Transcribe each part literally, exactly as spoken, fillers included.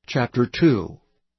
Chapter two.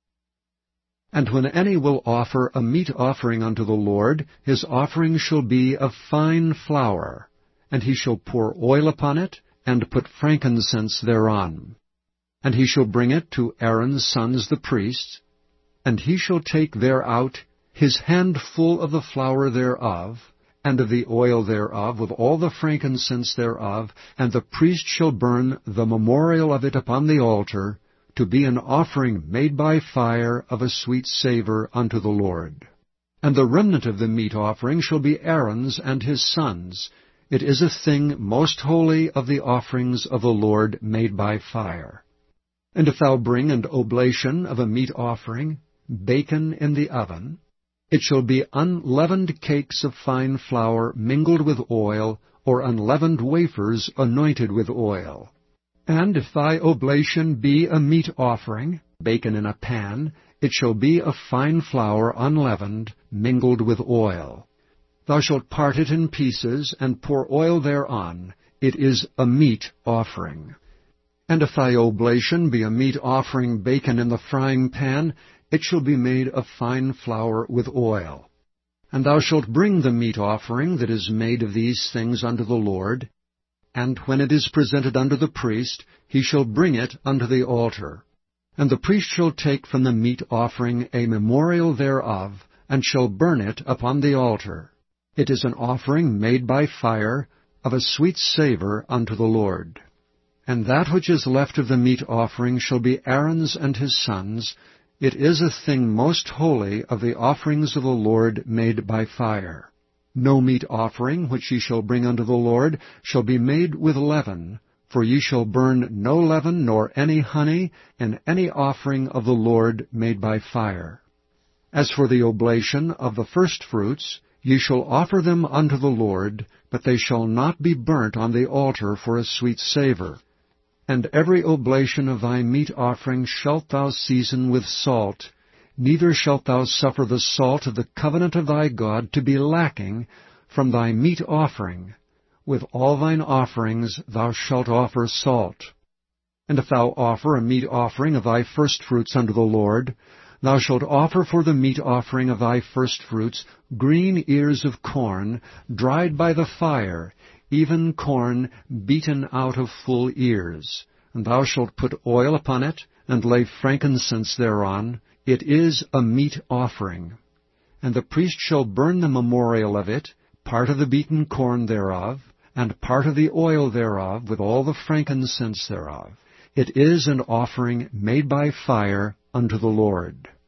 And when any will offer a meat offering unto the Lord, his offering shall be of fine flour, and he shall pour oil upon it, and put frankincense thereon. And he shall bring it to Aaron's sons the priests, and he shall take thereout his handful of the flour thereof, and of the oil thereof, with all the frankincense thereof, and the priest shall burn the memorial of it upon the altar, to be an offering made by fire of a sweet savour unto the Lord. And the remnant of the meat offering shall be Aaron's and his sons. It is a thing most holy of the offerings of the Lord made by fire. And if thou bring an oblation of a meat offering, bacon in the oven, it shall be unleavened cakes of fine flour mingled with oil, or unleavened wafers anointed with oil. And if thy oblation be a meat offering, bacon in a pan, it shall be of fine flour unleavened, mingled with oil. Thou shalt part it in pieces, and pour oil thereon. It is a meat offering. And if thy oblation be a meat offering, bacon in the frying pan, it shall be made of fine flour with oil. And thou shalt bring the meat offering that is made of these things unto the Lord, and when it is presented unto the priest, he shall bring it unto the altar. And the priest shall take from the meat offering a memorial thereof, and shall burn it upon the altar. It is an offering made by fire, of a sweet savour unto the Lord. And that which is left of the meat offering shall be Aaron's and his sons. It is a thing most holy of the offerings of the Lord made by fire. No meat offering which ye shall bring unto the Lord shall be made with leaven, for ye shall burn no leaven nor any honey in any offering of the Lord made by fire. As for the oblation of the firstfruits, ye shall offer them unto the Lord, but they shall not be burnt on the altar for a sweet savour. And every oblation of thy meat offering shalt thou season with salt, neither shalt thou suffer the salt of the covenant of thy God to be lacking from thy meat offering. With all thine offerings thou shalt offer salt. And if thou offer a meat offering of thy firstfruits unto the Lord, thou shalt offer for the meat offering of thy firstfruits green ears of corn, dried by the fire, even corn beaten out of full ears. And thou shalt put oil upon it, and lay frankincense thereon. It is a meat offering. And the priest shall burn the memorial of it, part of the beaten corn thereof, and part of the oil thereof, with all the frankincense thereof. It is an offering made by fire unto the Lord.